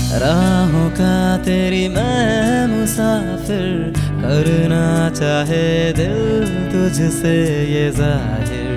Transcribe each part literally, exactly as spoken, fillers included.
राहों का तेरी मैं मुसाफिर, करना चाहे दिल तुझसे ये जाहिर।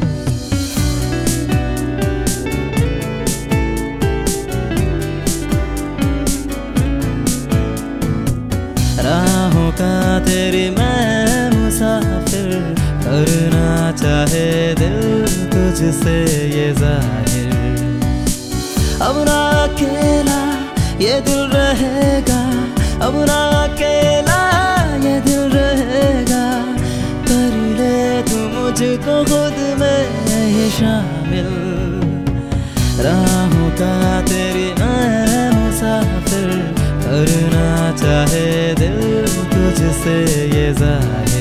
राहों का तेरी मैं मुसाफिर, करना चाहे दिल तुझसे ये जाहिर। अब ना अकेला ये दिल रहेगा, अब ना अकेला ये दिल रहेगा। कर ले तू मुझको खुद में ही शामिल। राहों का तेरी मैं मुसाफिर, करना चाहे दिल तुझसे ये जाहिर।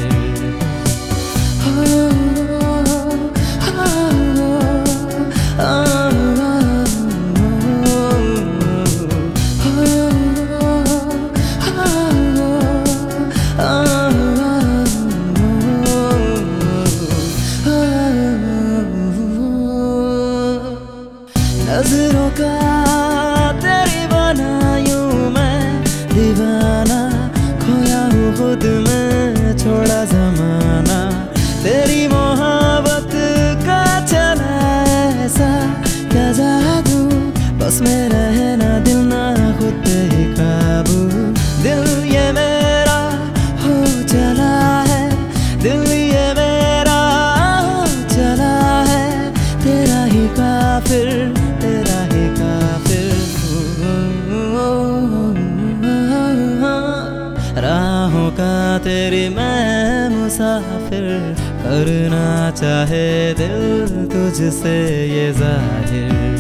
नजरों का तेरी बनायूं मैं दीवाना, खोया हूँ खुद में छोड़ा जमाना। तेरी मोहब्बत का चला ऐसा क्या जादू, बस में रहना दिल ना खुद पे ही काबू। दिल ये मेरा हो चला है, दिल ये मेरा हो चला है। तेरा ही काफिर, तेरा ही काफिर। राहों का तेरी मैं मुसाफिर, करना चाहे दिल तुझसे ये जाहिर।